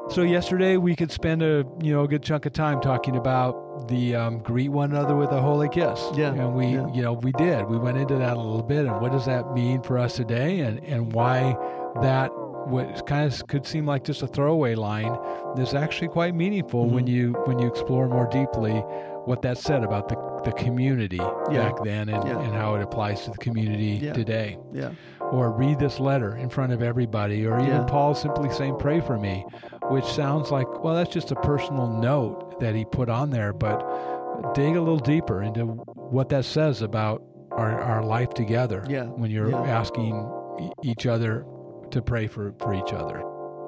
So yesterday we could spend a good chunk of time talking about the greet one another with a holy kiss. Yeah. And we did. We went into that a little bit, and what does that mean for us today, and why that what kind of could seem like just a throwaway line is actually quite meaningful when you explore more deeply what that said about the community back then and how it applies to the community today. Yeah. Or read this letter in front of everybody, or even Paul simply saying, pray for me, which sounds like, well, that's just a personal note that he put on there, but dig a little deeper into what that says about our life together when you're asking each other to pray for each other.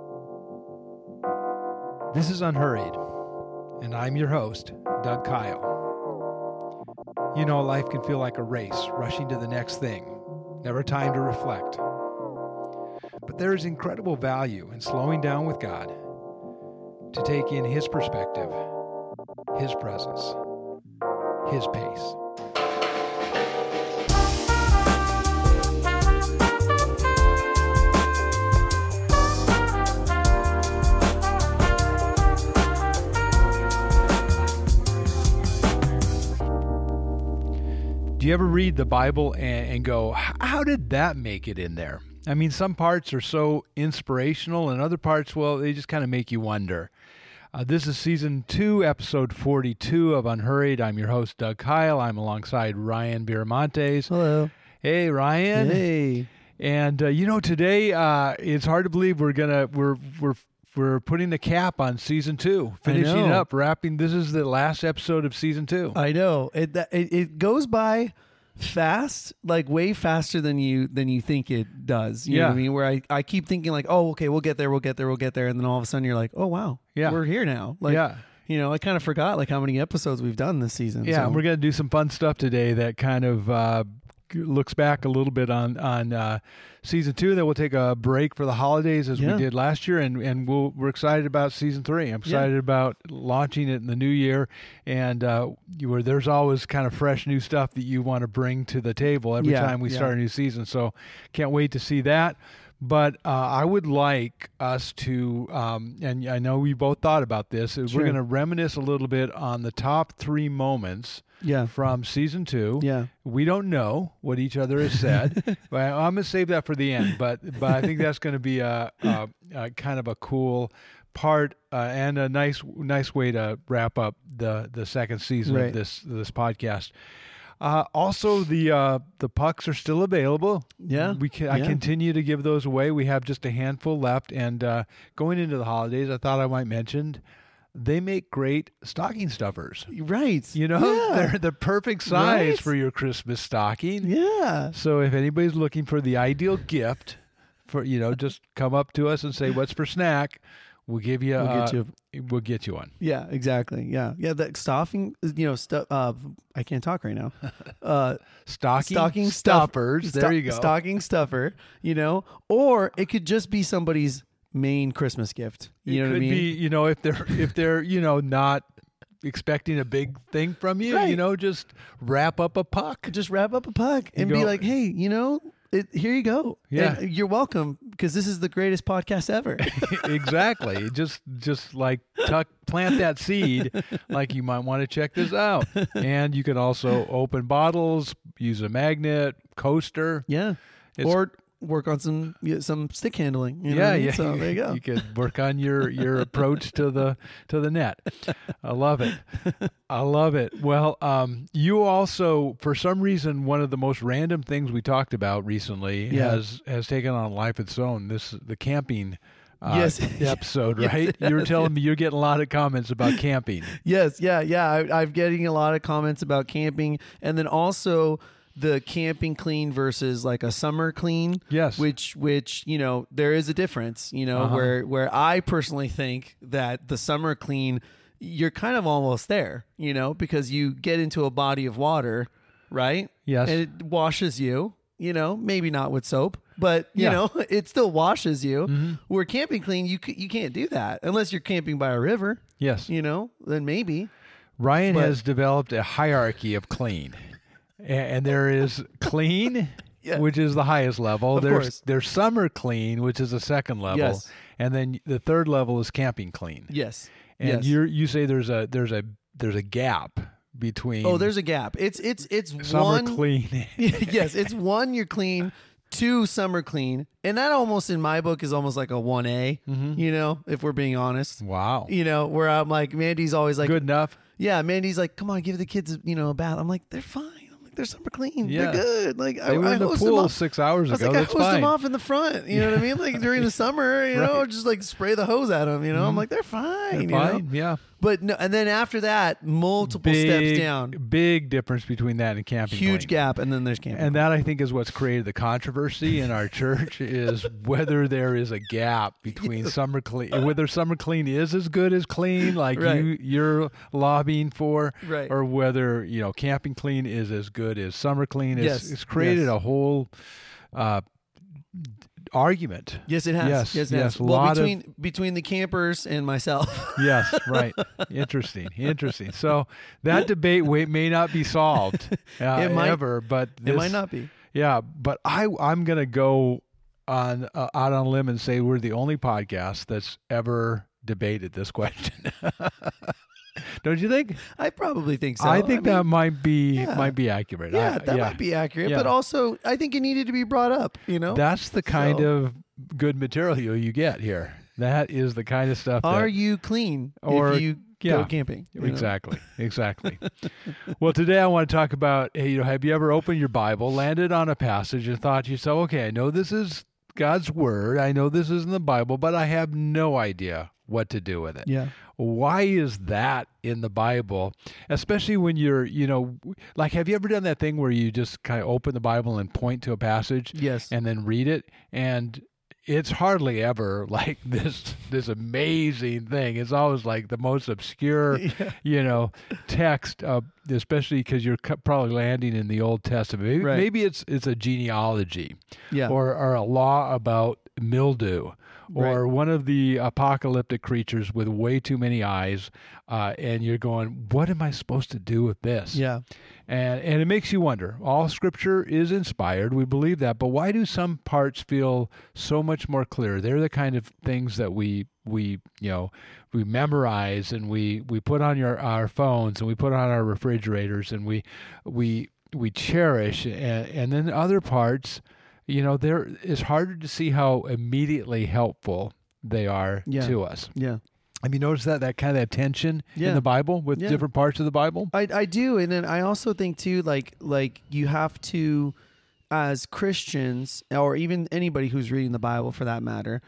This is Unhurried, and I'm your host, Doug Kyle. You know, life can feel like a race, rushing to the next thing. Never time to reflect. But there is incredible value in slowing down with God to take in His perspective, His presence, His pace. Do you ever read the Bible and go, how did that make it in there? I mean, some parts are so inspirational, and other parts, well, they just kind of make you wonder. This is Season 2, Episode 42 of Unhurried. I'm your host, Doug Kyle. I'm alongside Ryan Biramontes. Hello. Hey, Ryan. Hey. And, today it's hard to believe we're putting the cap on Season 2, finishing it up, wrapping. This is the last episode of Season 2. I know. It goes by fast, like way faster than you think it does. You know what I mean? Where I keep thinking like, oh, okay, we'll get there. And then all of a sudden you're like, oh, wow, we're here now. Like, I kind of forgot like how many episodes we've done this season. Yeah, and we're going to do some fun stuff today that kind of looks back a little bit on Season 2. Then we'll take a break for the holidays as we did last year, and we're excited about Season 3. I'm excited about launching it in the new year, and there's always kind of fresh new stuff that you want to bring to the table every time we start a new season. So can't wait to see that. But I would like us to, and I know we both thought about this, we're going to reminisce a little bit on the top 3 moments from Season 2. Yeah. We don't know what each other has said. But I'm going to save that for the end. But I think that's going to be a kind of a cool part and a nice way to wrap up the second season of this podcast. Also, the pucks are still available. Yeah, I continue to give those away. We have just a handful left, and going into the holidays, I thought I might mention they make great stocking stuffers. Right. They're the perfect size for your Christmas stocking. Yeah. So if anybody's looking for the ideal gift, for just come up to us and say, "What's for snack?" We'll give you. We'll get you one. Yeah, exactly. Yeah. The stuffing. Stuff. I can't talk right now. Stocking stuffers. There you go. Stocking stuffer. Or it could just be somebody's main Christmas gift. You know what I mean? It could be. If they're not expecting a big thing from you, just wrap up a puck. And be like, hey, here you go. Yeah, and you're welcome, because this is the greatest podcast ever. Exactly. Just like plant that seed. Like, you might want to check this out. And you can also open bottles, use a magnet, coaster. Yeah. Or work on some stick handling. Yeah. So there you go. You could work on your approach to the net. I love it. Well, you also, for some reason, one of the most random things we talked about recently has taken on a life of its own. The camping episode, right? You were telling me you're getting a lot of comments about camping. Yes. Yeah. I'm getting a lot of comments about camping, and then also the camping clean versus like a summer clean. Yes. Which there is a difference, where I personally think that the summer clean, you're kind of almost there, because you get into a body of water, right? Yes. And it washes you, maybe not with soap, but it still washes you. Mm-hmm. Where camping clean, you can't do that unless you're camping by a river. Yes. Then maybe. Ryan has developed a hierarchy of clean. And there is clean, which is the highest level. There's summer clean, which is the second level. Yes. And then the third level is camping clean. Yes. And you say there's a gap between. Oh, there's a gap. It's summer one clean. Yes, it's 1, you're clean. 2, summer clean. And that almost in my book is almost like a 1A, you know, if we're being honest. Wow. You know, where I'm like, Mandy's always like, good enough. Yeah, Mandy's like, come on, give the kids, a bath. I'm like, they're fine. They're summer clean. Yeah. They're good. Like they were in the pool 6 hours ago. I hosed them off in the front. You know what I mean? Like during the summer, right. Just like spray the hose at them. I'm like, they're fine. They're fine. Yeah. But no, and then after that, multiple steps down. Big difference between that and camping Huge clean. gap, and then there's camping. And that, I think, is what's created the controversy in our church is whether there is a gap between summer clean, whether summer clean is as good as clean, like you're lobbying for, or whether camping clean is as good as summer clean. It's created a whole argument. Yes, it has. Yes, it has. Well, between the campers and myself. Yes, right. Interesting. So that debate may not be solved ever, but it might not be. Yeah, but I'm going to go out on a limb and say we're the only podcast that's ever debated this question. Don't you think? I probably think so. I think that might be accurate. Yeah, that might be accurate. Yeah. But also, I think it needed to be brought up. That's the kind of good material you get here. That is the kind of stuff. Are you clean if you go camping? Exactly. Well, today I want to talk about. Have you ever opened your Bible, landed on a passage, and thought to yourself, "Okay, I know this is God's word. I know this is in the Bible, but I have no idea what to do with it." Yeah. Why is that in the Bible? Especially when you're, have you ever done that thing where you just kind of open the Bible and point to a passage? Yes. And then read it? And it's hardly ever like this amazing thing. It's always like the most obscure, text, especially because you're probably landing in the Old Testament. Maybe it's a genealogy, or a law about mildew. Or one of the apocalyptic creatures with way too many eyes, and you're going, what am I supposed to do with this? Yeah. And it makes you wonder. All Scripture is inspired. We believe that. But why do some parts feel so much more clear? They're the kind of things that we memorize and we put on our phones and we put on our refrigerators and we cherish. And then other parts, it's harder to see how immediately helpful they are to us. Yeah. Have you noticed that kind of tension in the Bible with different parts of the Bible? I do. And then I also think too, like you have to, as Christians, or even anybody who's reading the Bible for that matter,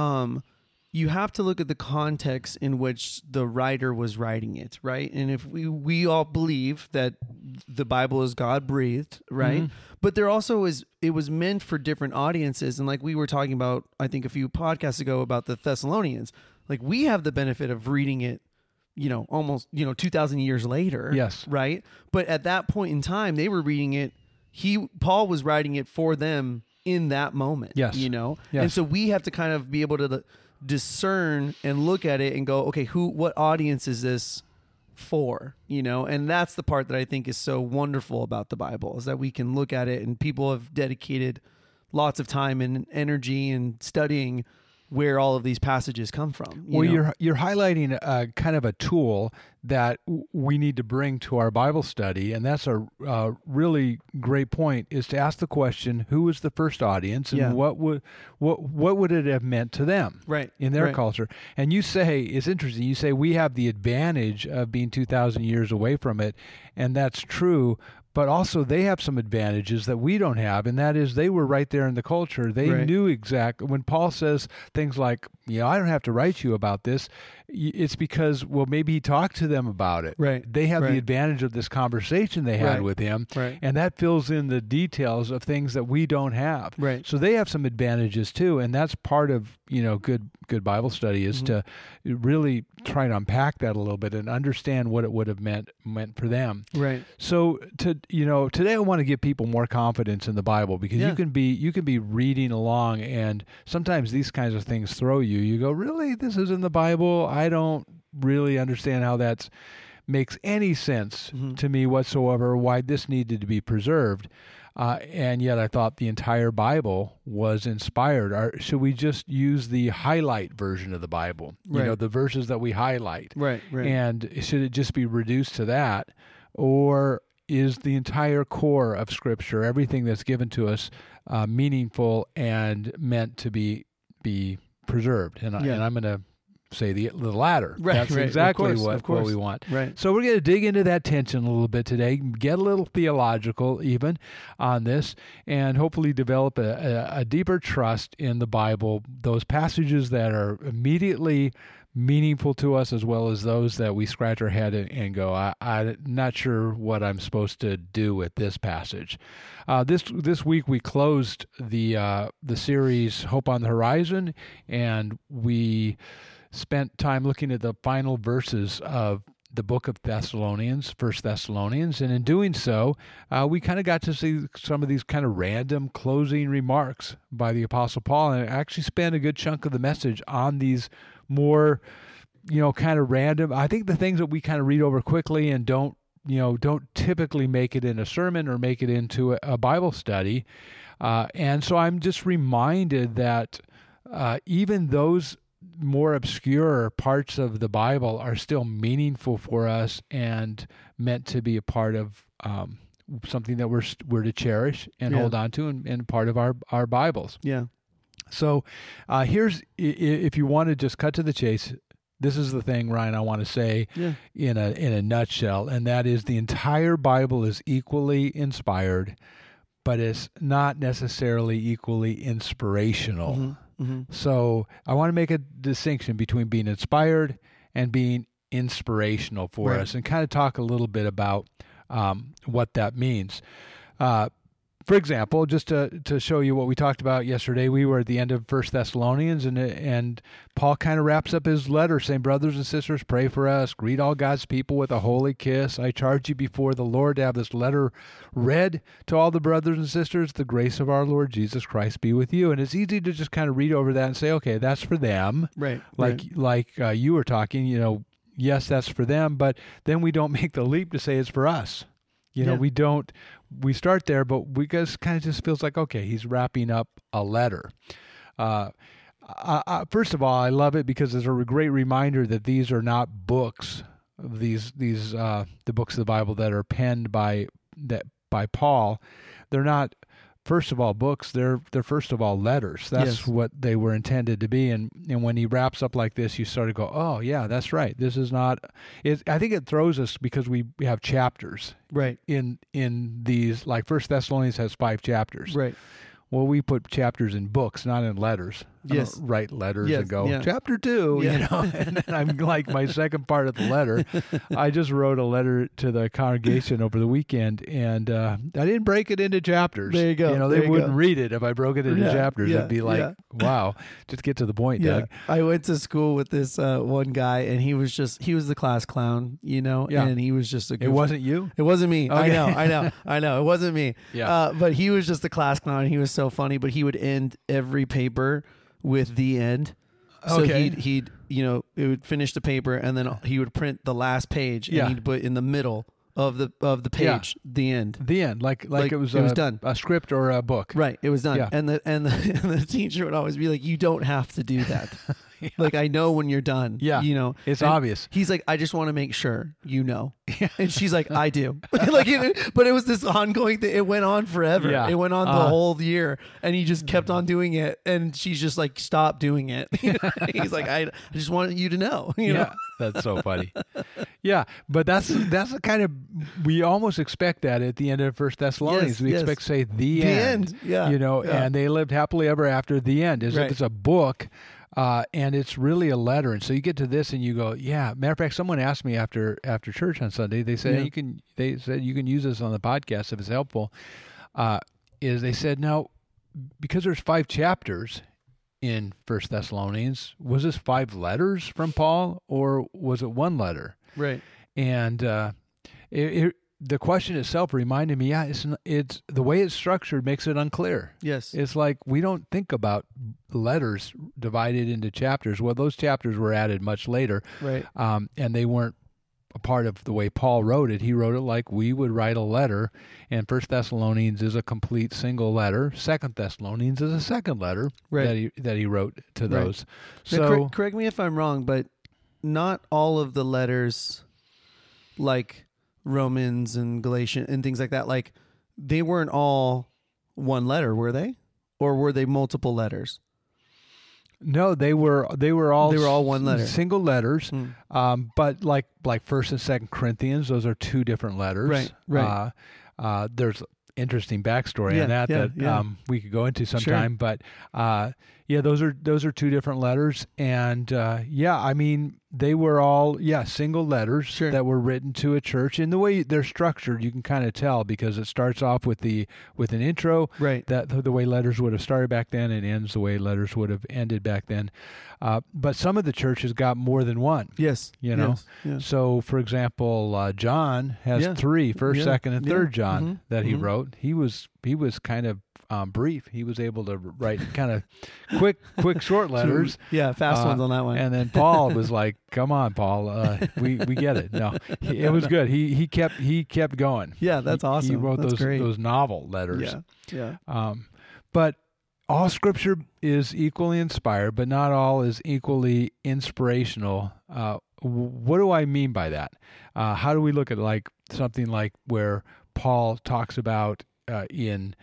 you have to look at the context in which the writer was writing it, right? And if we all believe that the Bible is God-breathed, right? Mm-hmm. But there also it was meant for different audiences. And like we were talking about, I think a few podcasts ago about the Thessalonians, like we have the benefit of reading it, almost, 2,000 years later. Yes. Right? But at that point in time, they were reading it. Paul was writing it for them in that moment. Yes. Yes. And so we have to kind of be able to discern and look at it and go, okay, what audience is this for? And that's the part that I think is so wonderful about the Bible, is that we can look at it and people have dedicated lots of time and energy and studying where all of these passages come from. You're highlighting a kind of a tool that we need to bring to our Bible study, and that's a really great point, is to ask the question, who was the first audience, and what would it have meant to them in their culture? And you say, it's interesting, you say we have the advantage of being 2,000 years away from it, and that's true. But also they have some advantages that we don't have, and that is they were right there in the culture. They knew exactly. When Paul says things like, I don't have to write you about this, it's because, maybe he talked to them about it. Right. They have the advantage of this conversation they had with him, and that fills in the details of things that we don't have. Right. So they have some advantages too, and that's part of, good Bible study is to really try to unpack that a little bit and understand what it would have meant for them. Right. So today I want to give people more confidence in the Bible, because you can be reading along, and sometimes these kinds of things throw you. You go, really? This is in the Bible? I don't really understand how that's makes any sense to me whatsoever why this needed to be preserved. And yet I thought the entire Bible was inspired. Should we just use the highlight version of the Bible? You know, the verses that we highlight. Right. And should it just be reduced to that? Or is the entire core of Scripture, everything that's given to us, meaningful and meant to be preserved? And I'm going to say the latter. That's exactly what we want. Right. So we're going to dig into that tension a little bit today, get a little theological even on this, and hopefully develop a deeper trust in the Bible, those passages that are immediately meaningful to us, as well as those that we scratch our head and go, I'm not sure what I'm supposed to do with this passage. This week we closed the series Hope on the Horizon, and we spent time looking at the final verses of the book of Thessalonians, 1 Thessalonians, and in doing so, we kind of got to see some of these kind of random closing remarks by the Apostle Paul, and actually spent a good chunk of the message on these more, kind of random. I think the things that we kind of read over quickly and don't typically make it in a sermon or make it into a Bible study, and so I'm just reminded that even those more obscure parts of the Bible are still meaningful for us and meant to be a part of something that we're to cherish and hold on to and part of our Bibles. Yeah. So here's, if you want to just cut to the chase, this is the thing, Ryan, I want to say in a nutshell, and that is the entire Bible is equally inspired, but it's not necessarily equally inspirational. So I want to make a distinction between being inspired and being inspirational for us, and kind of talk a little bit about what that means. For example, just to show you what we talked about yesterday, we were at the end of 1 Thessalonians, and Paul kind of wraps up his letter saying, brothers and sisters, pray for us, greet all God's people with a holy kiss. I charge you before the Lord to have this letter read to all the brothers and sisters. The grace of our Lord Jesus Christ be with you. And it's easy to just kind of read over that and say, okay, that's for them. Right. Like you were talking, yes, that's for them, but then we don't make the leap to say it's for us. We start there, but we just kind of just feels like, okay, he's wrapping up a letter. First of all, I love it because it's a great reminder that these are not books. The books of the Bible that are penned by Paul. They're not, first of all, books. They're first of all letters. That's what they were intended to be. And when he wraps up like this, you sort of go, oh yeah, that's right. This is not. I think it throws us because we have chapters. Right. In these, like 1 Thessalonians has 5 chapters. Right. Well, we put chapters in books, not in letters. Yes. I don't write letters and go, chapter 2, and then I'm like my second part of the letter. I just wrote a letter to the congregation over the weekend, and I didn't break it into chapters. There you go. They wouldn't read it if I broke it into chapters. It'd be like, wow, just get to the point, Doug. I went to school with this one guy, and he was the class clown, and he was just a goofy. It wasn't you? It wasn't me. Okay. I know. It wasn't me. Yeah. But he was just a class clown, and he was so funny, but he would end every paper with the end. So he'd it would finish the paper, and then he would print the last page, and he'd put in the middle of the page the end. The end, like it was done. A script or a book. Right, it was done. Yeah. And the teacher would always be like, "You don't have to do that." Like, I know when you're done. Yeah, it's obvious. He's like, "I just want to make sure you know." And she's like, "I do." But it was this ongoing thing. It went on forever. Yeah. It went on the whole year, and he just kept on doing it. And she's just like, "Stop doing it." He's like, "I just want you to know." You know? That's so funny. Yeah, but that's the kind of, we almost expect that at the end of 1 Thessalonians. We expect to say the end. Yeah. And they lived happily ever after the end. It's a book. And it's really a letter. And so you get to this and you go, yeah. Matter of fact, someone asked me after church on Sunday, they said, you can use this on the podcast if it's helpful. They said, now, because there's 5 chapters in 1 Thessalonians, was this 5 letters from Paul or was it 1 letter? Right. And, the question itself reminded me, it's the way it's structured makes it unclear. Yes. It's like we don't think about letters divided into chapters. Well, those chapters were added much later. Right. And they weren't a part of the way Paul wrote it. He wrote it like we would write a letter, and First Thessalonians is a complete single letter. Second Thessalonians is a second letter that he wrote to those. Now, So correct me if I'm wrong, but not all of the letters, like Romans and Galatians and things like that, like they weren't all one letter, were they? Or were they multiple letters? no, they were all one letter, single letters. But like First and Second Corinthians, those are two different letters. Right. There's interesting backstory on that we could go into sometime. Sure. But those are two different letters, and I mean they were all single letters that were written to a church. And the way they're structured, you can kind of tell because it starts off with an intro, that the way letters would have started back then, and ends the way letters would have ended back then. But some of the churches got more than one. Yes, you know. Yes. So, for example, John has three, First, Second, and Third John that he wrote. He was kind of brief. He was able to write kind of quick, short letters. Fast ones on that one. And then Paul was like, "Come on, Paul, we get it." No, it was good. He kept going. Yeah, that's awesome. He wrote those novel letters. But all Scripture is equally inspired, but not all is equally inspirational. What do I mean by that? How do we look at like something like where Paul talks about in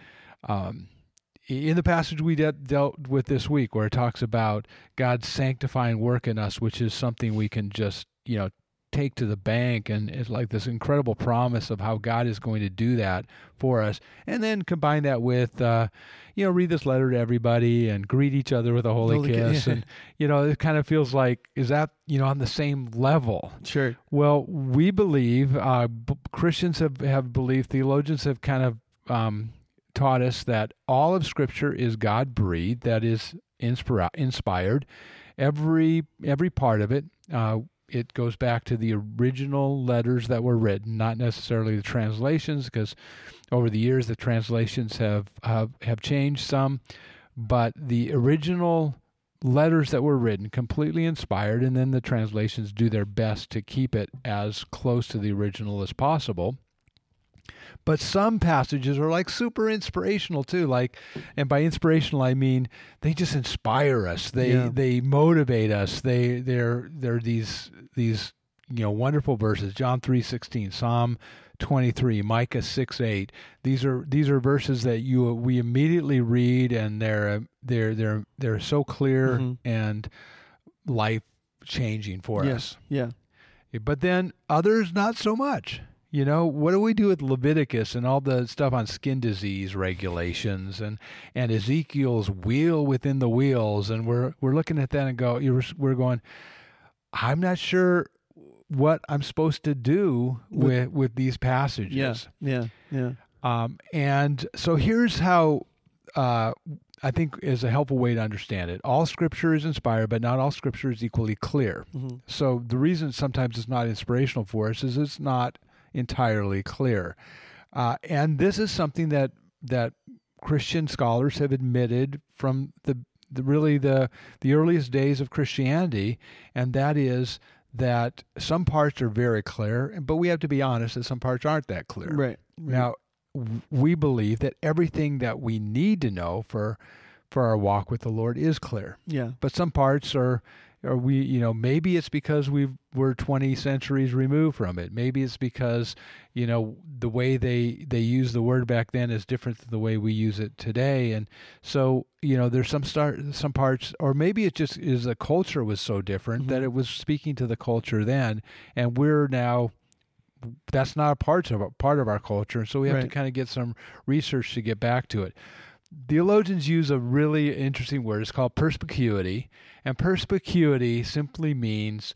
the passage we dealt with this week, where it talks about God's sanctifying work in us, which is something we can just, take to the bank, and it's like this incredible promise of how God is going to do that for us. And then combine that with, read this letter to everybody and greet each other with a holy kiss. And, it kind of feels like, is that, on the same level? Sure. Well, we believe, Christians have believed, theologians have kind of taught us that all of Scripture is God-breathed, that is inspired. Every part of it. It goes back to the original letters that were written, not necessarily the translations, because over the years the translations have changed some, but the original letters that were written, completely inspired, and then the translations do their best to keep it as close to the original as possible. But some passages are like super inspirational too. And by inspirational I mean they just inspire us. They motivate us. They're these wonderful verses. John 3:16, Psalm 23, Micah 6:8. These are verses that we immediately read, and they're so clear and life changing for us. Yeah. But then others not so much. What do we do with Leviticus and all the stuff on skin disease regulations and Ezekiel's wheel within the wheels? And we're looking at that and we're going, I'm not sure what I'm supposed to do with these passages. Yeah. And so here's how I think is a helpful way to understand it. All Scripture is inspired, but not all Scripture is equally clear. So the reason sometimes it's not inspirational for us is it's not entirely clear. And this is something that Christian scholars have admitted from the earliest days of Christianity, and that is that some parts are very clear, but we have to be honest that some parts aren't that clear. Right. Now, we believe that everything that we need to know for our walk with the Lord is clear. Yeah. But some parts are maybe it's because we're 20 centuries removed from it. Maybe it's because, the way they use the word back then is different than the way we use it today. And so, there's some parts, or maybe it just is the culture was so different that it was speaking to the culture then, and we're now, that's not a part of our culture. So we have to kind of get some research to get back to it. Theologians use a really interesting word. It's called perspicuity, and perspicuity simply means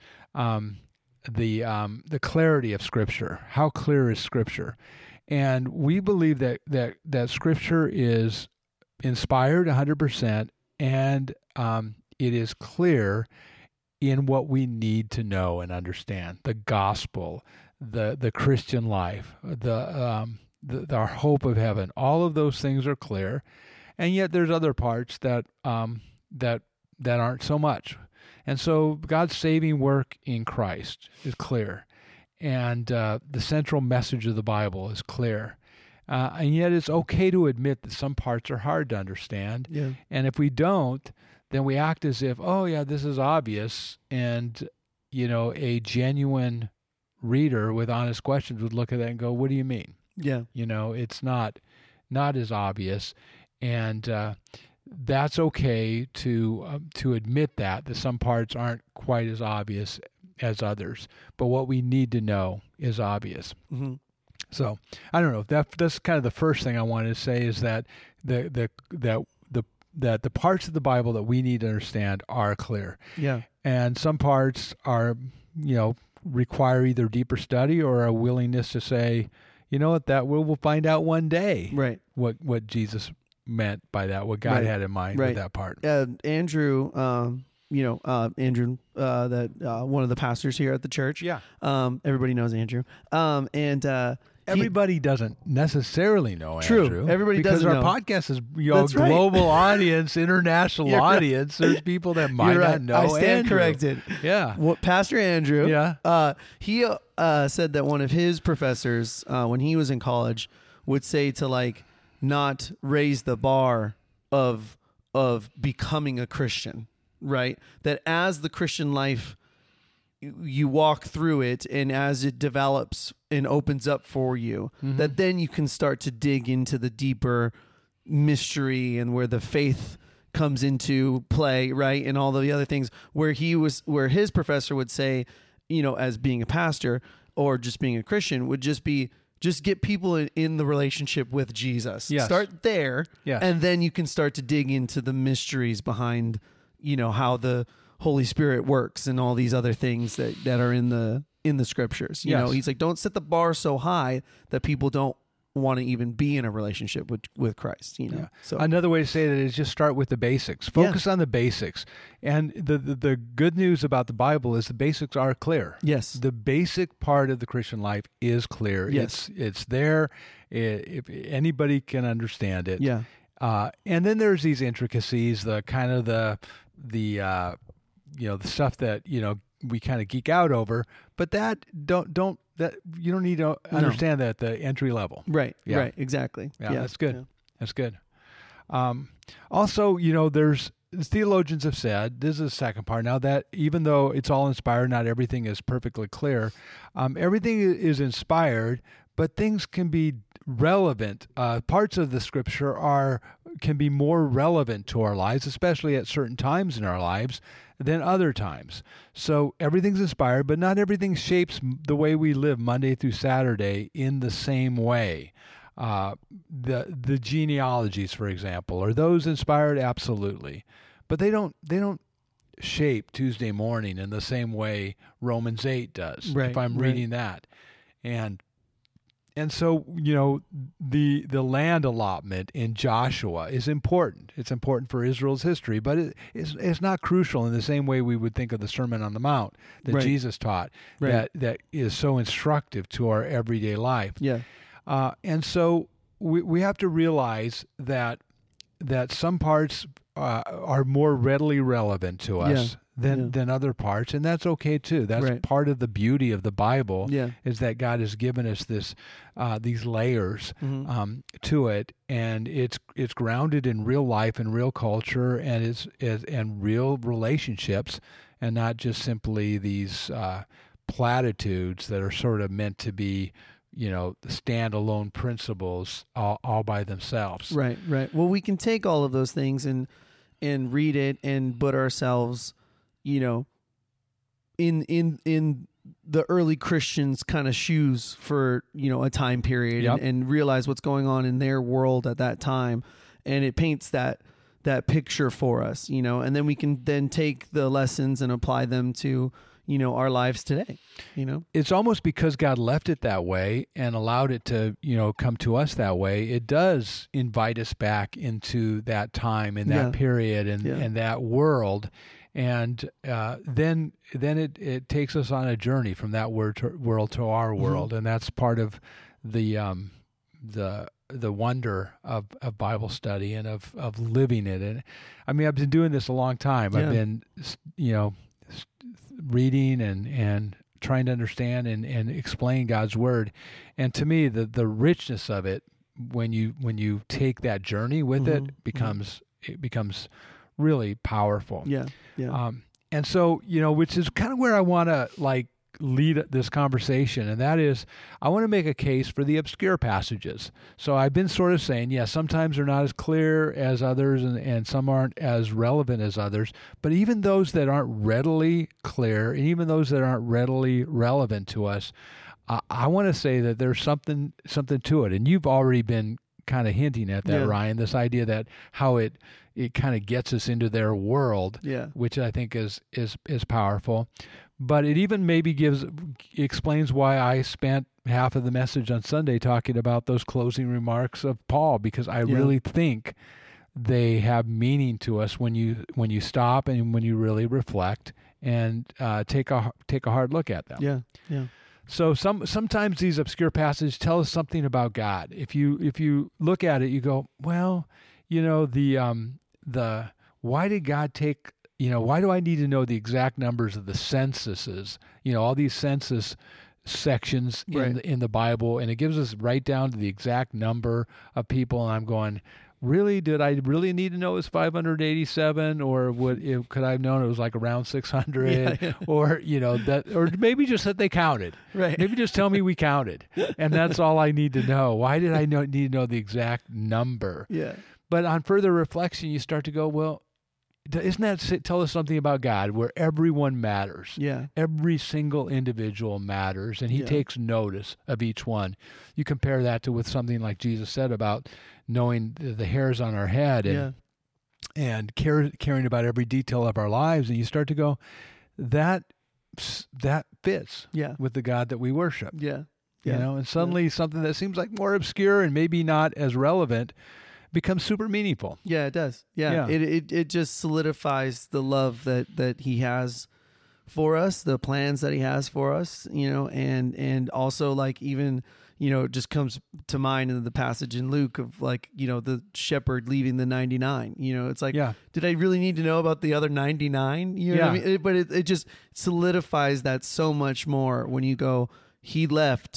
the clarity of Scripture. How clear is Scripture? And we believe that Scripture is inspired 100%, and it is clear in what we need to know and understand: the gospel, the Christian life, our hope of heaven. All of those things are clear, and yet there's other parts that aren't so much. And so God's saving work in Christ is clear, the central message of the Bible is clear. And yet it's okay to admit that some parts are hard to understand. Yeah. And if we don't, then we act as if, oh, yeah, this is obvious. And, a genuine reader with honest questions would look at that and go, what do you mean? Yeah. It's not as obvious. And that's okay to admit that some parts aren't quite as obvious as others. But what we need to know is obvious. Mm-hmm. So I don't know. That's kind of the first thing I wanted to say is that the parts of the Bible that we need to understand are clear. Yeah. And some parts are, require either deeper study or a willingness to say, that we'll find out one day. Right. What Jesus meant by that, what God had in mind with that part. Andrew, Andrew, one of the pastors here at the church. Yeah. Everybody knows Andrew. Everybody doesn't necessarily know True. Andrew. Everybody doesn't know. Because our podcast is global audience, international audience. There's people that might not know I stand Andrew. corrected. Yeah. Well, Pastor Andrew, he said that one of his professors, when he was in college, would say to not raise the bar of becoming a Christian, right? That as the Christian life, you walk through it, and as it develops and opens up for you, that then you can start to dig into the deeper mystery and where the faith comes into play, right? And all the other things where his professor would say, as being a pastor or just being a Christian would just get people in the relationship with Jesus. Yes. Start there. Yes. And then you can start to dig into the mysteries behind, how the Holy Spirit works and all these other things that are in the scriptures. He's like, don't set the bar so high that people don't want to even be in a relationship with Christ. Yeah. So another way to say that is just start with the basics. Focus on the basics. And the good news about the Bible is the basics are clear. Yes. The basic part of the Christian life is clear. Yes. It's there. If anybody can understand it. Yeah. And then there's these intricacies, the kind of the stuff that, we kind of geek out over, but that you don't need to understand that at the entry level. Right. Yeah. Right. Exactly. Yeah. That's good. Yeah. That's good. Also, there's theologians have said, this is the second part now, that even though it's all inspired, not everything is perfectly clear. Everything is inspired, but things can be relevant. Parts of the scripture can be more relevant to our lives, especially at certain times in our lives than other times. So everything's inspired, but not everything shapes the way we live Monday through Saturday in the same way. The genealogies, for example, are those inspired? Absolutely. But they don't shape Tuesday morning in the same way Romans 8 does, if I'm reading that. And so, the land allotment in Joshua is important. It's important for Israel's history, but it's not crucial in the same way we would think of the Sermon on the Mount that Jesus taught, that is so instructive to our everyday life. Yeah. And so we have to realize that some parts are more readily relevant to us than other parts, and that's okay too. That's part of the beauty of the Bible, is that God has given us these layers to it, and it's grounded in real life and real culture, and real relationships, and not just simply these platitudes that are sort of meant to be, standalone principles all by themselves. Right. Well, we can take all of those things and read it and put ourselves, in the early Christians' kind of shoes for, a time period, and realize what's going on in their world at that time. And it paints that picture for us, and then we can then take the lessons and apply them to, our lives today. It's almost because God left it that way and allowed it to, come to us that way. It does invite us back into that time and that period and that world. And then it takes us on a journey from that world to our world, and that's part of the wonder of Bible study and of living it. And I mean, I've been doing this a long time. I've been reading and trying to understand and explain God's word. And to me, the richness of it, when you take that journey with it, becomes really powerful. Yeah. Yeah. And so, which is kind of where I want to lead this conversation, and that is I want to make a case for the obscure passages. So I've been sort of saying, sometimes they're not as clear as others, and some aren't as relevant as others, but even those that aren't readily clear, and even those that aren't readily relevant to us, I want to say that there's something to it. And you've already been kind of hinting at that, Ryan, this idea that how it kind of gets us into their world, which I think is powerful. But it even maybe explains why I spent half of the message on Sunday talking about those closing remarks of Paul, because I really think they have meaning to us when you stop and when you really reflect and take a hard look at them. Yeah, yeah. So sometimes these obscure passages tell us something about God. If you look at it, you go, well, the why did God take? Why do I need to know the exact numbers of the censuses? All these census sections in the Bible, and it gives us right down to the exact number of people. And I'm going, really? Did I really need to know it was 587, or could I have known it was like around 600, or or maybe just that they counted? Right. Maybe just tell me we counted, and that's all I need to know. Why did I need to know the exact number? Yeah. But on further reflection, you start to go, well, doesn't that tell us something about God, where everyone matters? Yeah. Every single individual matters, and he takes notice of each one. You compare that with something like Jesus said about knowing the hairs on our head and caring about every detail of our lives, and you start to go, that fits with the God that we worship. Yeah. And suddenly something that seems like more obscure and maybe not as relevant becomes super meaningful. Yeah, it does. Yeah. It just solidifies the love that he has for us, the plans that he has for us, and also even, just comes to mind in the passage in Luke of the shepherd leaving the 99, it's like, did I really need to know about the other 99? You know what I mean? But it just solidifies that so much more when you go, he left,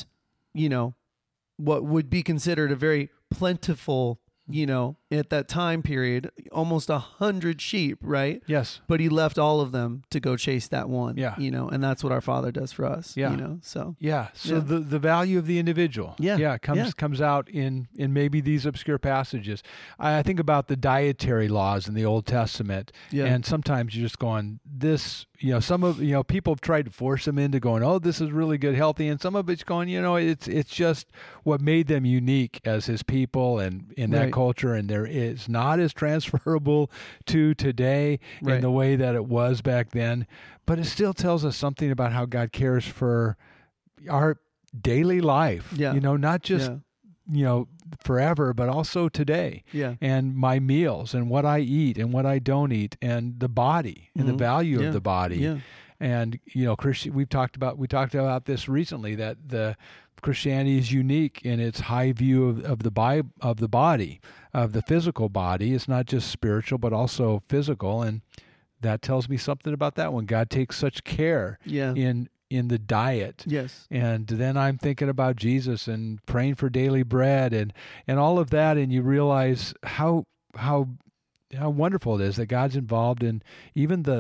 what would be considered a very plentiful, at that time period, almost 100 sheep, right? Yes. But he left all of them to go chase that one, and that's what our Father does for us, So the value of the individual, comes out in maybe these obscure passages. I think about the dietary laws in the Old Testament, and sometimes you're just going, this, some of, people have tried to force them into going, oh, this is really good, healthy, and some of it's going, it's just what made them unique as his people and in that culture, and there is not as transferable to today in the way that it was back then, but it still tells us something about how God cares for our daily life, not just forever, but also today, and my meals and what I eat and what I don't eat, and the body and the value of the body. And we talked about this recently, that the Christianity is unique in its high view of the body, of the physical body. It's not just spiritual, but also physical, and that tells me something about that one. God takes such care in the diet. Yes. And then I'm thinking about Jesus and praying for daily bread and all of that, and you realize how wonderful it is that God's involved in even the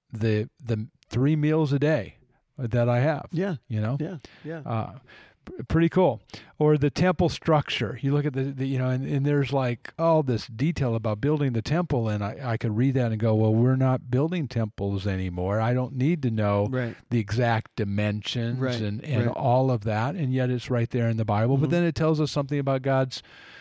3 meals a day that I have. Yeah. Pretty cool. Or the temple structure. You look at and there's all this detail about building the temple, and I could read that and go, well, we're not building temples anymore. I don't need to know the exact dimensions and all of that, and yet it's right there in the Bible. But then it tells us something about God's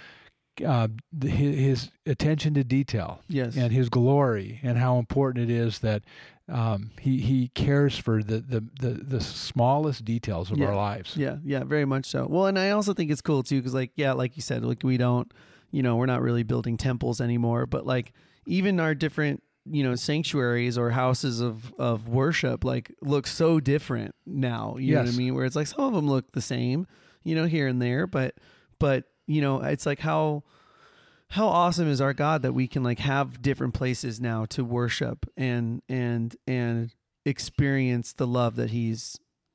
his attention to detail, and his glory, and how important it is that he cares for the smallest details of our lives. Yeah, very much so. Well, and I also think it's cool too, because like you said, we don't, we're not really building temples anymore, but even our different sanctuaries or houses of worship look so different now. You know what I mean? Where it's some of them look the same, here and there, but it's how awesome is our God that we can have different places now to worship and experience the love that he's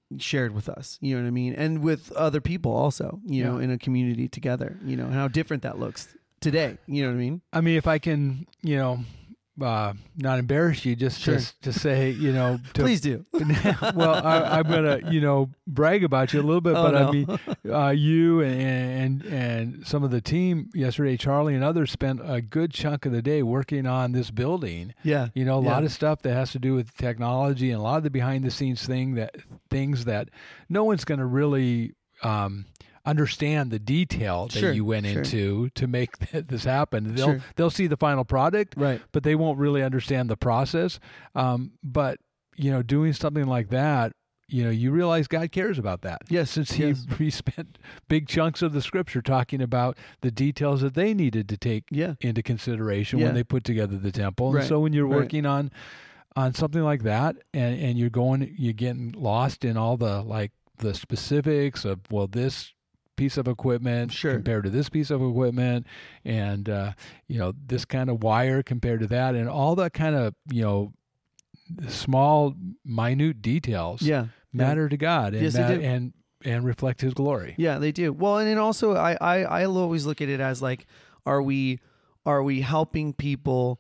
shared with us, you know what I mean? And with other people also, you know, in a community together, you know, and how different that looks today. You know what I mean? I mean, if I can, you know, not embarrass you, just to say, you know, please do. Well, I'm gonna, you know, brag about you a little bit, I mean, you and some of the team yesterday, Charlie and others, spent a good chunk of the day working on this building. Yeah, you know, a lot of stuff that has to do with technology and a lot of the behind the scenes things that no one's going to really understand the detail that you went into to make this happen. They'll see the final product, right? But they won't really understand the process. But you know, doing something like that, you know, you realize God cares about that. Yes, since he spent big chunks of the scripture talking about the details that they needed to take into consideration when they put together the temple. And so when you're working on something like that, and you're getting lost in all the the specifics of, well, this piece of equipment compared to this piece of equipment, and you know, this kind of wire compared to that, and all that kind of, you know, small minute details matter to God, and and reflect His glory. Yeah, they do. Well, and then also I always look at it as like, are we helping people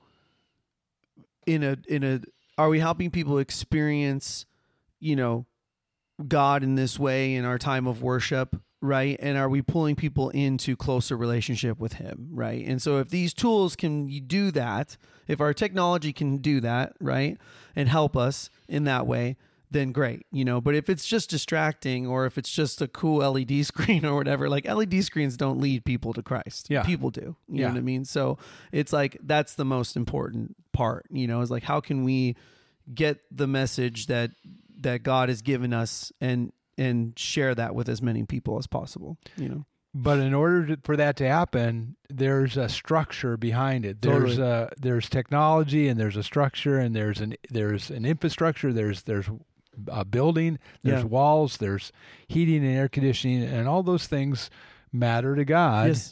are we helping people experience, you know, God in this way in our time of worship, right? And are we pulling people into closer relationship with Him, right? And so if these tools can do that, if our technology can do that, right, and help us in that way, then great, you know. But if it's just distracting, or if it's just a cool LED screen or whatever, like, LED screens don't lead people to Christ. Yeah. People do. You know what I mean? So it's like, that's the most important part, you know, is like, how can we get the message that God has given us and share that with as many people as possible, you know? But in order for that to happen, there's a structure behind it. There's technology, and there's a structure, and there's an infrastructure. There's a building, there's walls, there's heating and air conditioning, and all those things matter to God. Yes.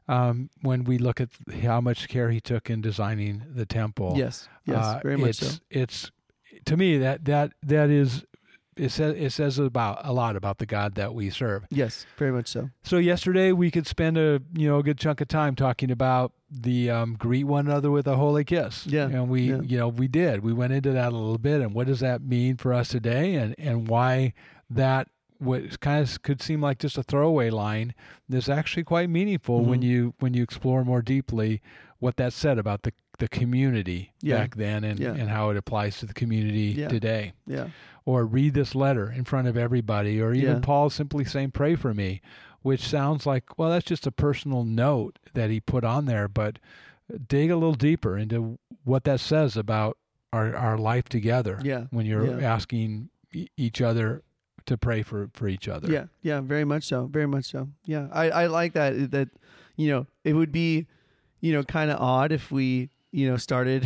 When we look at how much care He took in designing the temple. Yes. Very much so. It's to me that is. It says a lot about the God that we serve. Yes, very much so. So yesterday we could spend a good chunk of time talking about the greet one another with a holy kiss. Yeah, and we did. We went into that a little bit, and what does that mean for us today, and why that what kind of could seem like just a throwaway line is actually quite meaningful when you explore more deeply what that said about the community back then and how it applies to the community today. Yeah. Or read this letter in front of everybody, or even Paul simply saying, pray for me, which sounds like, well, that's just a personal note that he put on there, but dig a little deeper into what that says about our life together when you're asking each other to pray for each other. Yeah, very much so, very much so. Yeah, I like that, you know, it would be, you know, kind of odd if we, you know, started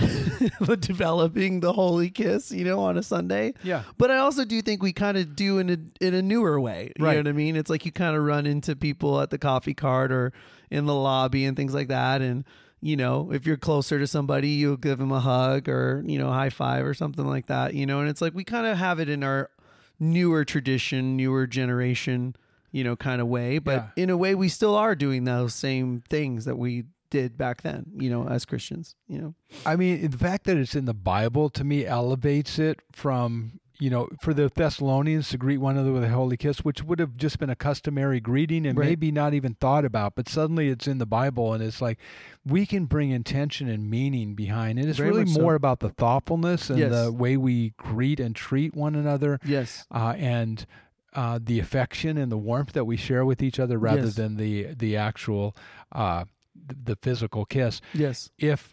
developing the holy kiss, you know, on a Sunday. Yeah. But I also do think we kind of do in a newer way. You know what I mean? It's like you kind of run into people at the coffee cart or in the lobby and things like that. And, you know, if you're closer to somebody, you'll give them a hug or, you know, high five or something like that, you know, and it's like we kind of have it in our newer tradition, newer generation, you know, kind of way. But in a way, we still are doing those same things that we did back then, you know, as Christians, you know. I mean, the fact that it's in the Bible, to me, elevates it from, you know, for the Thessalonians to greet one another with a holy kiss, which would have just been a customary greeting and maybe not even thought about, but suddenly it's in the Bible, and it's like we can bring intention and meaning behind it. It's really more about the thoughtfulness and the way we greet and treat one another. Yes. And the affection and the warmth that we share with each other rather than the actual the physical kiss. Yes. If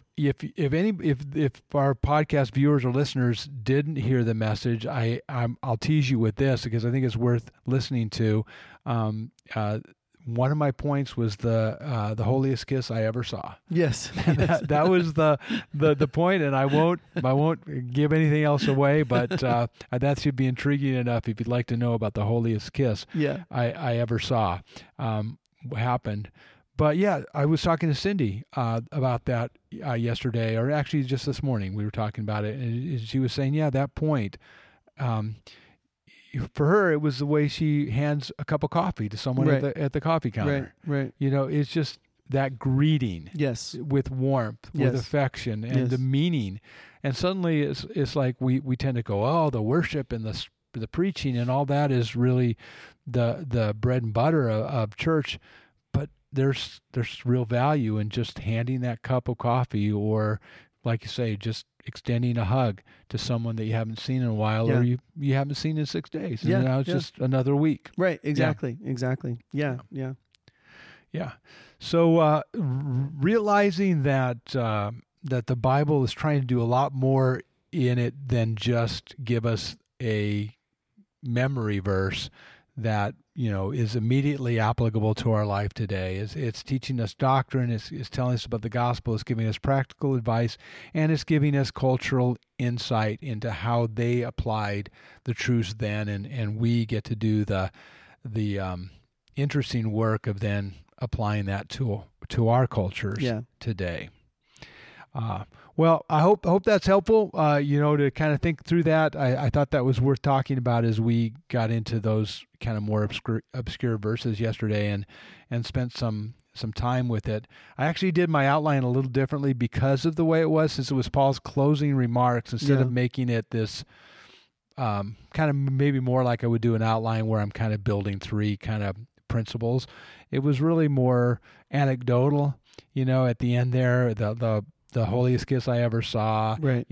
our podcast viewers or listeners didn't hear the message, I'll tease you with this because I think it's worth listening to. One of my points was the holiest kiss I ever saw. Yes. that was the point, and I won't give anything else away, but that should be intriguing enough if you'd like to know about the holiest kiss I ever saw. What happened. But yeah, I was talking to Cindy about that yesterday, or actually just this morning. We were talking about it, and she was saying, that point, for her, it was the way she hands a cup of coffee to someone at the coffee counter. Right. It's just that greeting. Yes. With warmth, with affection, and the meaning. And suddenly it's like we tend to go, oh, the worship and the preaching and all that is really the bread and butter of church. But there's real value in just handing that cup of coffee, or like you say, just extending a hug to someone that you haven't seen in a while, or you haven't seen in 6 days. And now it's just another week. Right. Exactly. Yeah. So realizing that that the Bible is trying to do a lot more in it than just give us a memory verse that is immediately applicable to our life today. It's teaching us doctrine, it's telling us about the gospel, it's giving us practical advice, and it's giving us cultural insight into how they applied the truths then, and we get to do the interesting work of then applying that to our cultures today. Well, I hope that's helpful, to kind of think through that. I thought that was worth talking about as we got into those kind of more obscure verses yesterday and spent some time with it. I actually did my outline a little differently because of the way it was, since it was Paul's closing remarks, instead of making it this kind of maybe more like I would do an outline where I'm kind of building three kind of principles. It was really more anecdotal, at the end there, the holiest kiss I ever saw, right?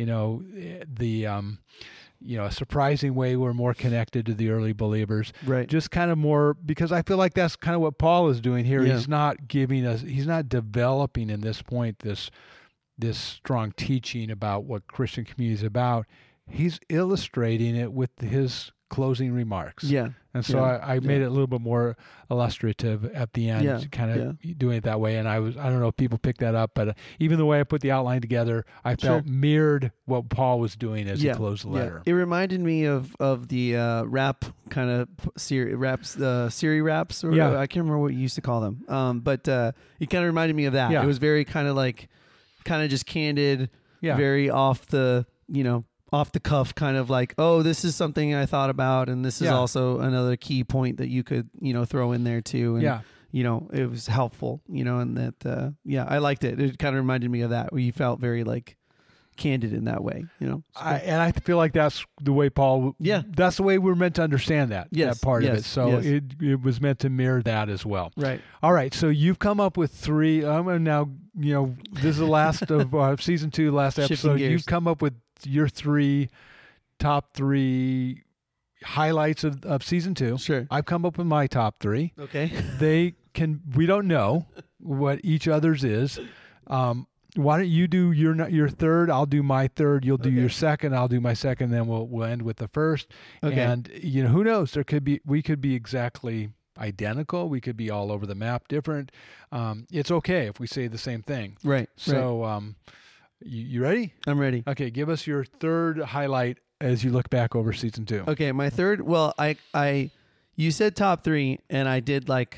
A surprising way we're more connected to the early believers, right? Just kind of more, because I feel like that's kind of what Paul is doing here. He's not he's not developing in this point this strong teaching about what Christian community is about. He's illustrating it with his closing remarks. Yeah. And so I made it a little bit more illustrative at the end, kind of doing it that way. And I don't know if people picked that up, but even the way I put the outline together, I felt mirrored what Paul was doing as he closed the letter. It reminded me of the rap kind of Siri raps, Siri raps, or I can't remember what you used to call them. But it kind of reminded me of that. It was very kind of just candid, very off the cuff, kind of like, oh, this is something I thought about, and this is also another key point that you could throw in there too, and it was helpful, and that I liked it. It kind of reminded me of that, where you felt very like candid in that way, and I feel like that's the way Paul. That's the way we're meant to understand that. That part of it. So it was meant to mirror that as well. Right. All right. So you've come up with three. I'm gonna now. This is the last of season 2, last episode. You've come up with your top three highlights of season 2. Sure. I've come up with my top 3. Okay. We don't know what each other's is. Why don't you do your third? I'll do my third. You'll do your second. I'll do my second. Then we'll end with the first. Okay. And who knows? We could be exactly identical. We could be all over the map, different. It's okay if we say the same thing. Right. So, you ready? I'm ready. Okay. Give us your third highlight as you look back over season 2. Okay. My third. Well, you said top 3, and I did like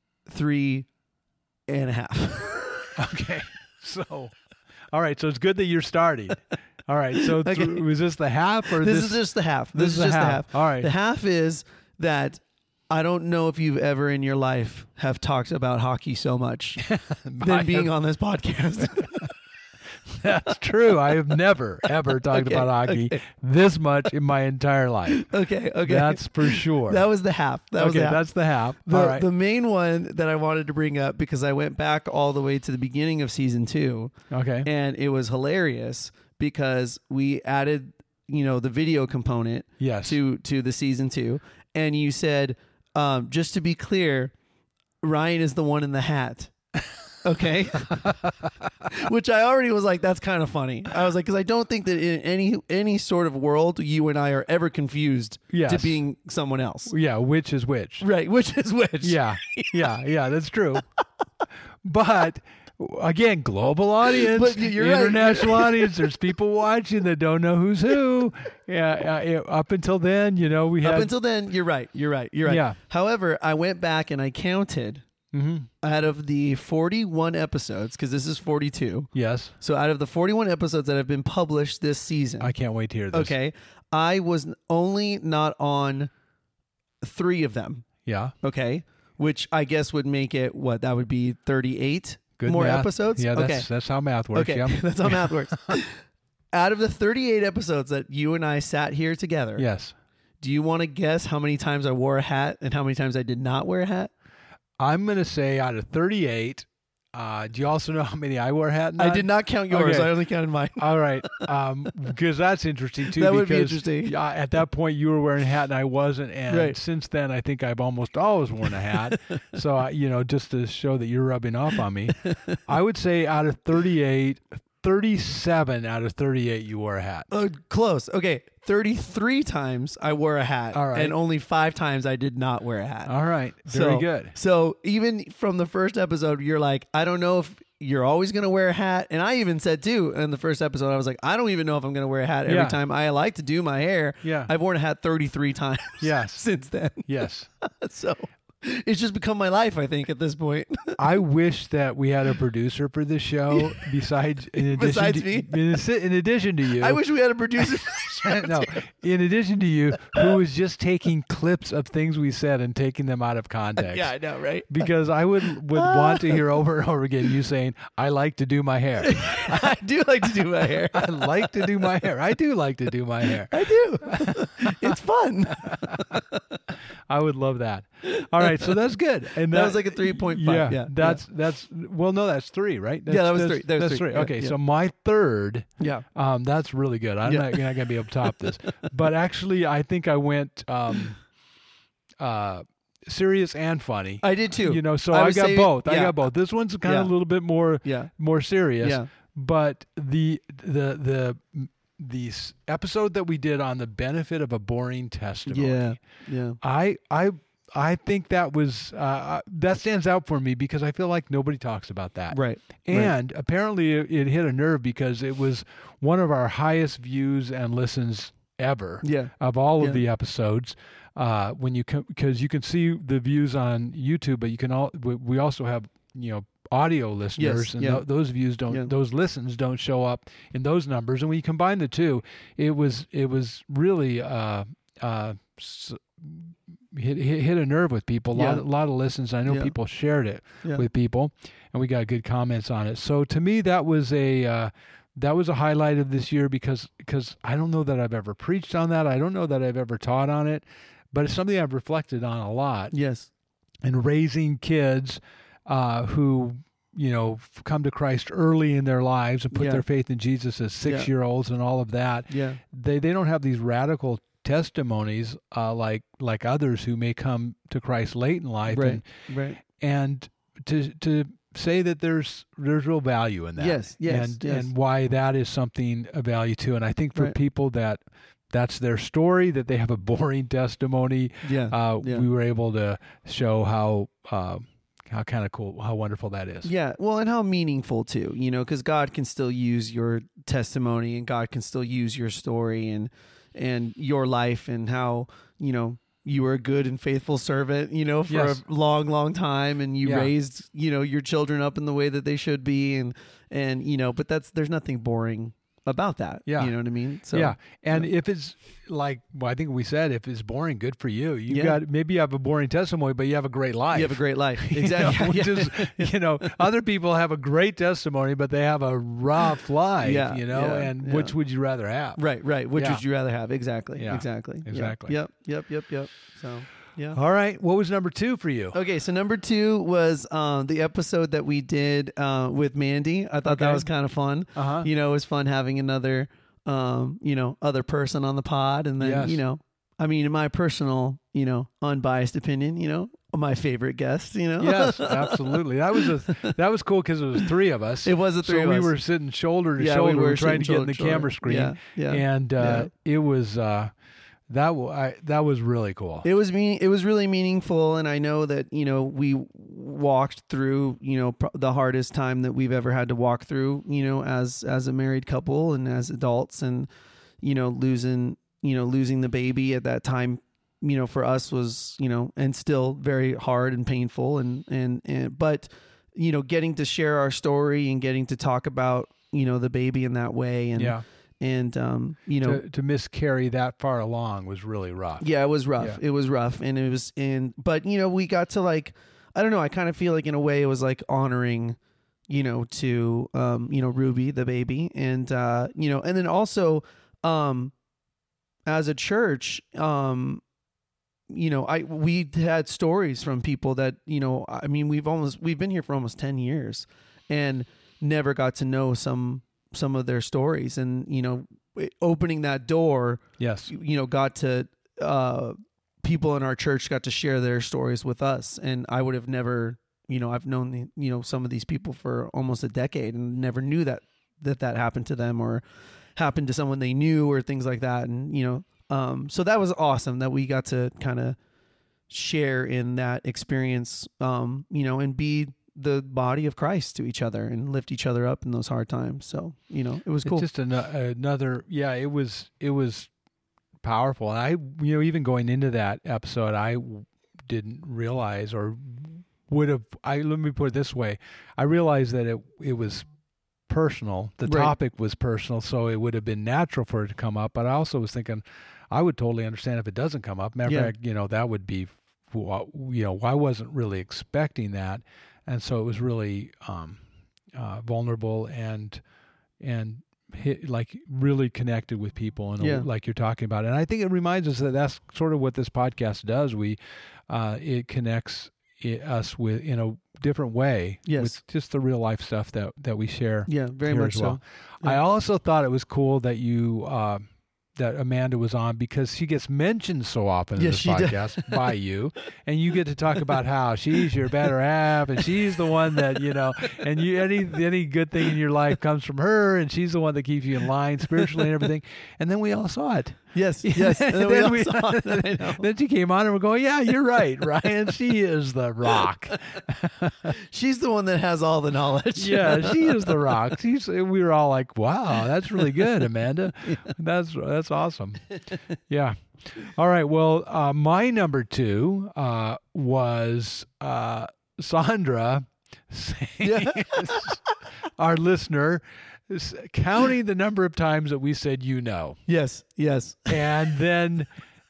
3.5. Okay. So, all right. So it's good that you're starting. All right. So was this the half, or this is just the half? This is just the half. All right. The half is that I don't know if you've ever in your life have talked about hockey so much than being on this podcast. That's true. I have never, ever talked about hockey this much in my entire life. Okay. That's for sure. That was the half. That's the half. All right. The main one that I wanted to bring up, because I went back all the way to the beginning of season 2. Okay. And it was hilarious because we added, the video component to the season 2. And you said, just to be clear, Ryan is the one in the hat. Okay. Which I already was like, that's kind of funny. I was like, because I don't think that in any sort of world, you and I are ever confused to being someone else. Yeah. Which is which. Right. Which is which. Yeah. That's true. But again, global audience, but international audience. There's people watching that don't know who's who. Yeah. Up until then, we had. Up until then, you're right. Yeah. However, I went back and I counted. Mm-hmm. Out of the 41 episodes, because this is 42. Yes. So out of the 41 episodes that have been published this season. I can't wait to hear this. Okay. I was only not on 3 of them. Yeah. Okay. Which I guess would make it what? That would be 38 Good more math. episodes? Yeah, okay. that's how math works. Okay. Yep. That's how math works. Out of the 38 episodes that you and I sat here together, Yes. do you want to guess how many times I wore a hat and how many times I did not wear a hat? I'm going to say out of 38, do you also know how many I wore a hat? I did not count yours. Okay. I only counted mine. All right. Because that's interesting, too. That would be because, interesting. At that point, you were wearing a hat and I wasn't. And Right. since then, I think I've almost always worn a hat. So, just to show that you're rubbing off on me, I would say out of 38, 37 out of 38 you wore a hat. Close. Okay. 33 times I wore a hat. All right. And only 5 times I did not wear a hat. All right. Very good. So even from the first episode, you're like, I don't know if you're always going to wear a hat. And I even said, too, in the first episode, I was like, I don't even know if I'm going to wear a hat every time. I like to do my hair. Yeah. I've worn a hat 33 times Yes. since then. Yes. So it's just become my life, I think, at this point. I wish that we had a producer for this show besides me. In addition to you. I wish we had a producer. No, in addition to you, who was just taking clips of things we said and taking them out of context. Yeah, I know, right? Because I would want to hear over and over again you saying, I like to do my hair. I do like to do my hair. I like to do my hair. I do like to do my hair. I do. It's fun. I would love that. All right, so that's good. And that was like a 3.5. Yeah, that's 3, right? That was 3. That's 3. Okay, so my third. Yeah. That's really good. I'm not going to be able to top this. But actually, I think I went serious and funny. I did too. So I got both. Yeah. I got both. This one's kind of a little bit more serious. Yeah. But the episode that we did on the benefit of a boring testimony. Yeah. I think that was that stands out for me because I feel like nobody talks about that. Right. And apparently it hit a nerve because it was one of our highest views and listens ever. Yeah. Of all of the episodes. Because you can see the views on YouTube, but we also have audio listeners, and those views those listens don't show up in those numbers. And when you combine the two, it was really hit a nerve with people. A lot of listens. I know people shared it with people, and we got good comments on it. So to me, that was a highlight of this year because I don't know that I've ever preached on that. I don't know that I've ever taught on it, but it's something I've reflected on a lot. Yes, and raising kids who come to Christ early in their lives and put their faith in Jesus as 6-year-olds and all of that. Yeah, they don't have these radical testimonies like others who may come to Christ late in life. Right. And to say that there's real value in that. Yes. And why that is something of value too. And I think for people that's their story, that they have a boring testimony. We were able to show how kind of cool, how wonderful that is. Yeah. Well, and how meaningful too, because God can still use your testimony and God can still use your story and your life and how, you were a good and faithful servant, for a long, long time, and you raised, your children up in the way that they should be. And, but there's nothing boring about that. Yeah. You know what I mean? So, And if it's I think we said, if it's boring, good for you. Maybe you have a boring testimony, but you have a great life. You have a great life. Exactly. Which is, other people have a great testimony, but they have a rough life, and which would you rather have? Right. Which would you rather have? Exactly. Yeah. Exactly. Yep. So, yeah. All right. What was number 2 for you? Okay. So number 2 was the episode that we did with Mandy. I thought that was kind of fun. Uh-huh. It was fun having another, other person on the pod. And then, in my personal, unbiased opinion, my favorite guest, Yes, absolutely. That was cool because it was 3 of us. It was the 3 of us. So we were sitting shoulder to shoulder. We were trying to get in the camera screen. Yeah. And it was... That was really cool. It was really meaningful, and I know that we walked through the hardest time that we've ever had to walk through. As a married couple and as adults, and losing the baby at that time. For us was and still very hard and painful, but getting to share our story and getting to talk about the baby in that way, And, to miscarry that far along was really rough. Yeah, it was rough. Yeah. It was rough. But we got to like, I don't know. I kind of feel like in a way it was like honoring, to, Ruby, the baby. And, and then also, as a church, we had stories from people that, we've been here for almost 10 years and never got to know some of their stories, and, opening that door, yes, got to, people in our church got to share their stories with us. And I would have never, I've known, some of these people for almost a decade and never knew that happened to them or happened to someone they knew or things like that. And, so that was awesome that we got to kind of share in that experience, and be the body of Christ to each other and lift each other up in those hard times. So, it was cool. It's just another, it was powerful. And I, even going into that episode, I didn't realize or would have, let me put it this way. I realized that it was personal. The topic was personal, so it would have been natural for it to come up. But I also was thinking, I would totally understand if it doesn't come up. Matter of fact, that would be, I wasn't really expecting that. And so it was really vulnerable and like really connected with people and like you're talking about. And I think it reminds us that that's sort of what this podcast does. It connects us with in a different way with just the real life stuff that we share. Yeah, very much as well. So. Yeah. I also thought it was cool that you that Amanda was on because she gets mentioned so often in this podcast by you, and you get to talk about how she's your better half and she's the one that, and any good thing in your life comes from her, and she's the one that keeps you in line spiritually and everything. And then we all saw it. Yes. And then she came on and we're going, yeah, you're right, Ryan. She is the rock. She's the one that has all the knowledge. Yeah, she is the rock. We were all like, wow, that's really good, Amanda. That's awesome. Yeah. All right. Well, my number 2 was Sandra saying, our listener, counting the number of times that we said, Yes. And then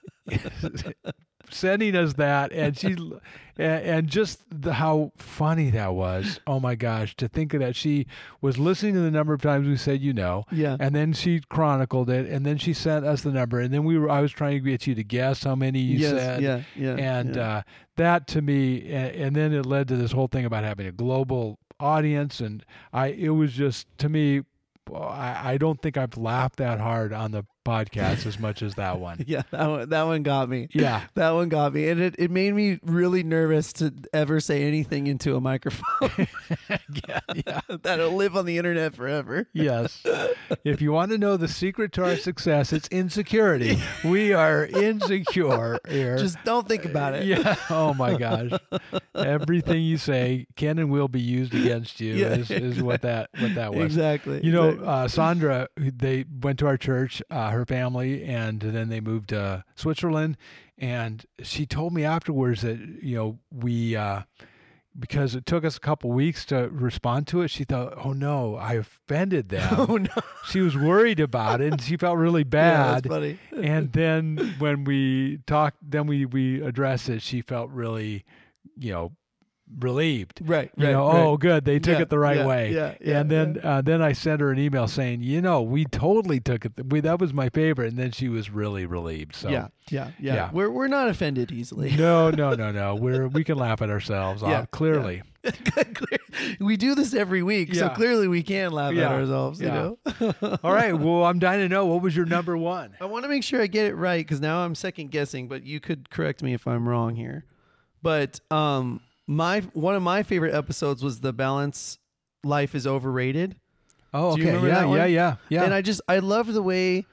sending us that, and just how funny that was. Oh my gosh, to think of that. She was listening to the number of times we said, and then she chronicled it, and then she sent us the number, and then I was trying to get you to guess how many you said. And that to me, and then it led to this whole thing about having a global audience, and it was just, to me, I don't think I've laughed that hard on the podcast as much as that one. Yeah, that one got me. Yeah. That one got me. And it made me really nervous to ever say anything into a microphone. Yeah. That'll live on the internet forever. Yes. If you want to know the secret to our success, it's insecurity. We are insecure here. Just don't think about it. Yeah. Oh my gosh. Everything you say can and will be used against you is what that was. Exactly. Sandra, they went to our church, her family, and then they moved to Switzerland. And she told me afterwards that, we, because it took us a couple weeks to respond to it, she thought, oh no, I offended them. Oh no. She was worried about it, and she felt really bad. Yeah, that's funny. And then when we talked, we addressed it, she felt really, relieved. Right. Oh, good. They took it the right way. Yeah. And then I sent her an email saying, we totally took it. That was my favorite. And then she was really relieved. So yeah. We're not offended easily. No. We can laugh at ourselves. Clearly. Yeah. We do this every week, so clearly we can laugh at ourselves. All right. Well, I'm dying to know, what was your number 1? I want to make sure I get it right, because now I'm second guessing, but you could correct me if I'm wrong here. But one of my favorite episodes was the Balance Life is Overrated. Oh, okay. Do you remember that one? Yeah. And I love the way,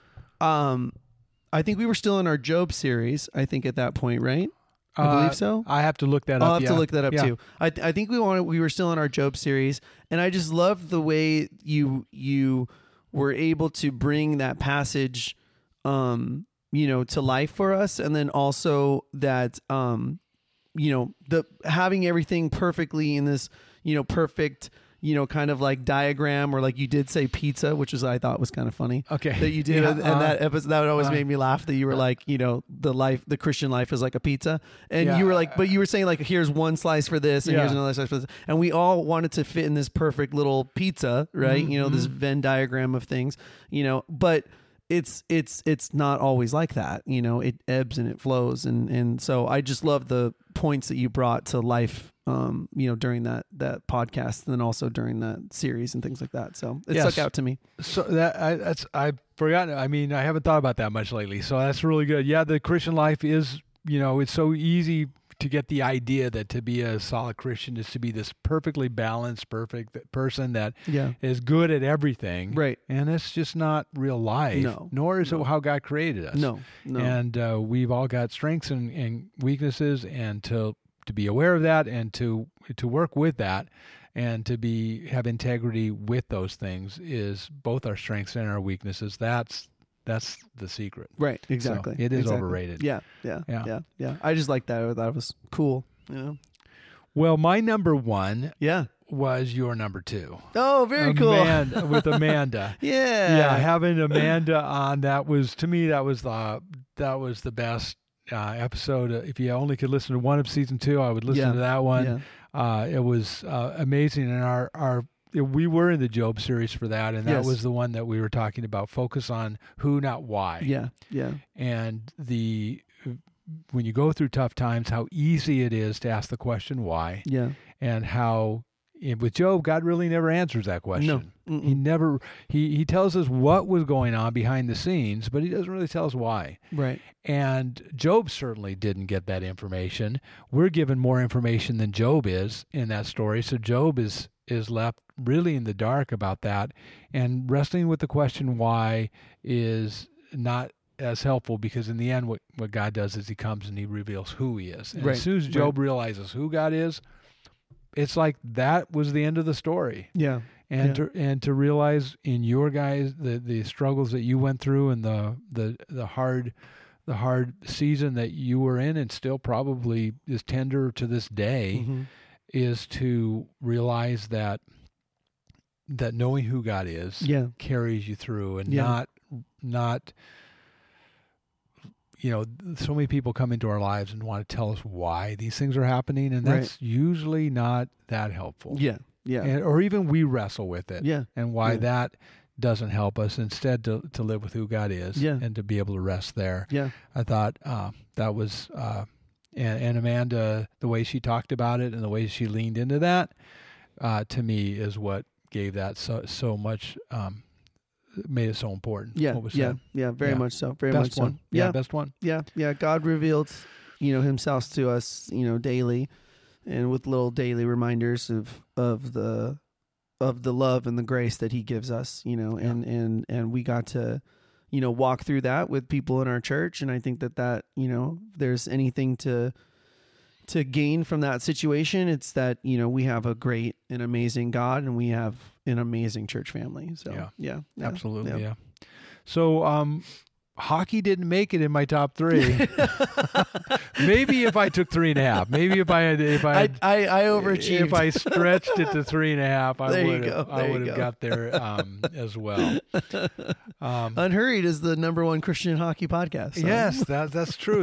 I think we were still in our Job series, I think at that point, right? I believe so. I have to look that up. I'll have to look that up too. I think we were still in our Job series, and I just loved the way you were able to bring that passage, to life for us. And then also that, the having everything perfectly in this, perfect, kind of like diagram, or like you did say pizza, which I thought was kind of funny. Okay. That you did. And that episode, that always made me laugh, that you were like, the Christian life is like a pizza. And you were like, but you were saying like, here's one slice for this and here's another slice for this. And we all wanted to fit in this perfect little pizza, right? Mm-hmm. This Venn diagram of things, but it's not always like that. It ebbs and it flows. And so I just love the points that you brought to life, during that podcast, and then also during that series and things like that. So it stuck out to me. So I've forgotten. I mean, I haven't thought about that much lately. So that's really good. Yeah. The Christian life is, it's so easy to get the idea that to be a solid Christian is to be this perfectly balanced, perfect person that is good at everything. Right. And it's just not real life. No. Nor is it how God created us. No. And we've all got strengths and weaknesses, and to be aware of that, and to work with that, and to have integrity with those things is both our strengths and our weaknesses. That's the secret. Right. Exactly. So it is overrated. Yeah. I just like that. I thought it was cool. Well, my number one. Yeah. Was your number two. Oh, very cool. With Amanda. Yeah. Having Amanda on, that was the best episode. If you only could listen to one of season 2, I would listen to that one. Yeah. It was amazing. And we were in the Job series for that, and that was the one that we were talking about. Focus on who, not why. Yeah. And when you go through tough times, how easy it is to ask the question why. Yeah. And how with Job, God really never answers that question. No. He never. He tells us what was going on behind the scenes, but he doesn't really tell us why. Right. And Job certainly didn't get that information. We're given more information than Job is in that story. So Job is left really in the dark about that, and wrestling with the question why is not as helpful, because in the end what God does is he comes and he reveals who he is. And as soon as Job realizes who God is, it's like that was the end of the story. Yeah. And to realize in your guys the struggles that you went through, and the hard season that you were in, and still probably is tender to this day, is to realize that knowing who God is carries you through, and not so many people come into our lives and want to tell us why these things are happening, and that's usually not that helpful. Yeah. Or even we wrestle with it. Yeah. And why that doesn't help us. Instead, to live with who God is and to be able to rest there. Yeah. I thought that was, and Amanda, the way she talked about it and the way she leaned into that, to me is what gave that so much, made it so important. Yeah. What was said. Yeah. Very much so. Very best much one. so. Yeah. Best one. Yeah. God revealed, himself to us, daily, and with little daily reminders of the love and the grace that he gives us, and we got to, walk through that with people in our church. And I think that, there's anything to gain from that situation, it's that, we have a great and amazing God, and we have an amazing church family. So absolutely. Yeah. So, hockey didn't make it in my top 3. Maybe if I took 3.5, maybe if I overachieved, if I stretched it to 3.5, I would have got there as well. Unhurried is the #1 Christian hockey podcast. So. Yes, that's true.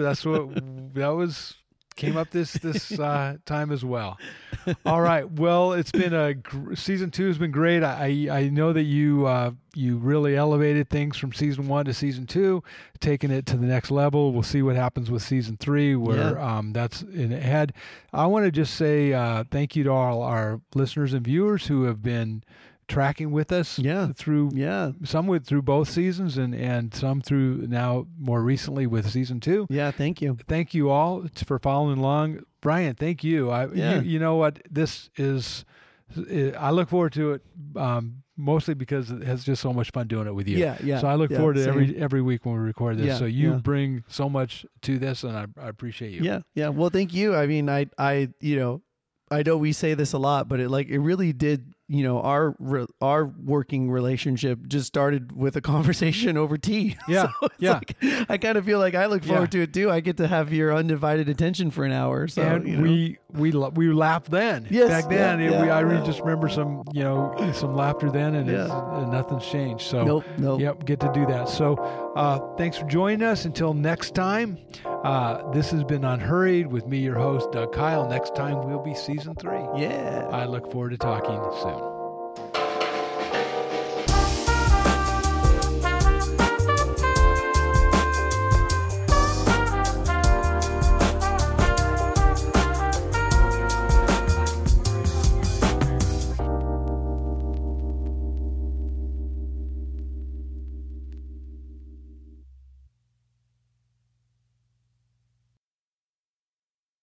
Came up this time as well. All right. Well, it's been season 2 has been great. I know that you really elevated things from season 1 to season 2, taking it to the next level. We'll see what happens with season 3, where that's in ahead. I want to just say thank you to all our listeners and viewers who have been tracking with us through through both seasons, and some through now more recently with season 2. Thank you all for following along. Brian, thank you. You know what, this is, I look forward to it mostly because it has just so much fun doing it with you. So I look forward to every week when we record this. So you bring so much to this, and I appreciate you. Well, thank you. I mean, I know we say this a lot, but it really did our working relationship just started with a conversation over tea. Yeah. So like, I kind of feel like I look forward to it too. I get to have your undivided attention for an hour. So and we laughed then. Yes, back then. I just remember some laughter then, and nothing's changed. So nope. Yep, get to do that. So thanks for joining us. Until next time, this has been Unhurried with me, your host, Doug Kyle. Next time we'll be season 3. Yeah. I look forward to talking soon.